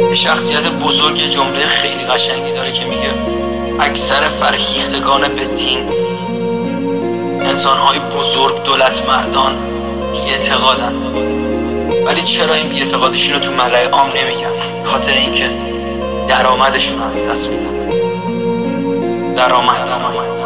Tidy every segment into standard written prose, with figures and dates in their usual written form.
یه شخصیت بزرگ جمله خیلی قشنگی داره که میگه اکثر فرهیختگان به دین انسان‌های بزرگ، دولت مردان بی‌اعتقادن، ولی چرا این بی‌اعتقادشون رو تو ملأ عام نمیگن؟ خاطر اینکه درآمدشون از دست میدن. درآمد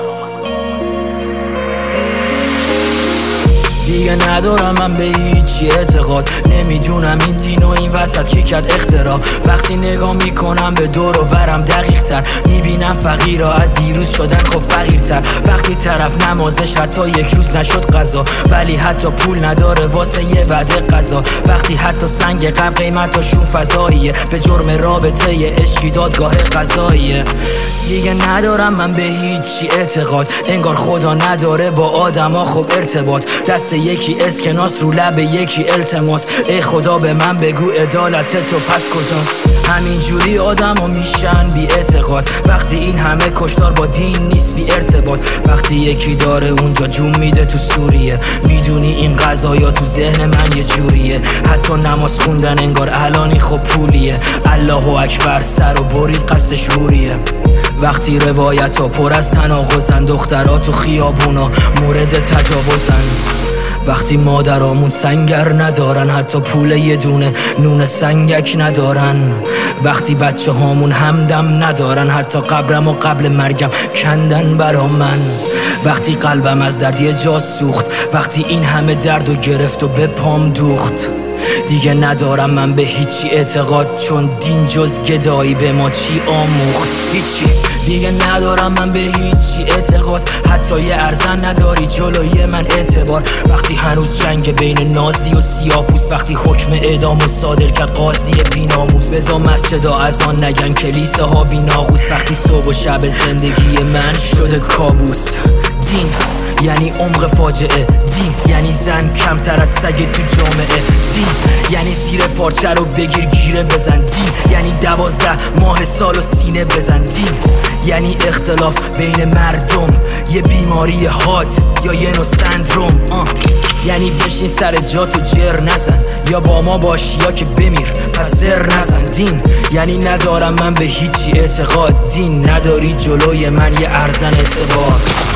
دیگه ندارم من به هیچی اعتقاد، نمیدونم این دین و این وسط کی کرد اختراع. وقتی نگاه میکنم به دور و برم دقیق تر میبینم فقیرها از دیروز شدن خب فقیرتر. وقتی طرف نمازش حتی یک روز نشد قضا، ولی حتی پول نداره واسه یه وعده غذا. وقتی حتی سنگ قبل قیمتاشون فضاییه، به جرم رابطه عشقی دادگاه قضاییه. دیگه ندارم من به هیچی اعتقاد، انگار خدا نداره با آدما خب ارتباط. دست یکی اسکناس رو لب یکی التماس، ای خدا به من بگو عدالت تو پس کجاست؟ همینجوری آدما میشن بی اعتقاد وقتی این همه کشتار با دین نیست بی ارتباط. وقتی یکی داره اونجا جون میده تو سوریه، میدونی این قضایا تو ذهن من یه جوریه. حتی نماز خوندن انگار الانی خب پولیه. الله اکبر سر و برید قصدش روریه. وقتی روایت ها پر از تناقضن، دخترها تو خیابونا مورد تجاوزن. وقتی مادرامون سنگر ندارن، حتی پول یه دونه نون سنگک ندارن. وقتی بچه هامون همدم ندارن، حتی قبرم و قبل مرگم کندن برا من. وقتی قلبم از درد یه جا سوخت، وقتی این همه درد و گرفت و به پام دوخت. دیگه ندارم من به هیچی اعتقاد، چون دین جز گدایی به ما چی آموخت؟ هیچی. دیگه ندارم من به هیچی اعتقاد، حتی یه ارزن نداری جلوی من اعتبار. وقتی هنوز جنگ بین نازی و سیاه‌پوست، وقتی حکم اعدام و صادر کرد قاضی بی‌ناموس. بذار مسجدا از آن نگن کلیسه ها بی‌ناقوس، وقتی صبح و شب زندگی من شده کابوس. دین یعنی عمق فاجعه، دین یعنی زن کمتر از سگ تو جامعه، دین یعنی زیر پارچه رو بگیر گیره بزن، دین یعنی 12 ماه سال و سینه بزن، دین یعنی اختلاف بین مردم، یه بیماری هات یا یه نوع سندروم. یعنی بشین سر جاتو جر نزن، یا با ما باش یا که بمیر پس زر نزن. دین یعنی ندارم من به هیچی اعتقاد، دین نداری جلوی من یه ارزن اعتبار.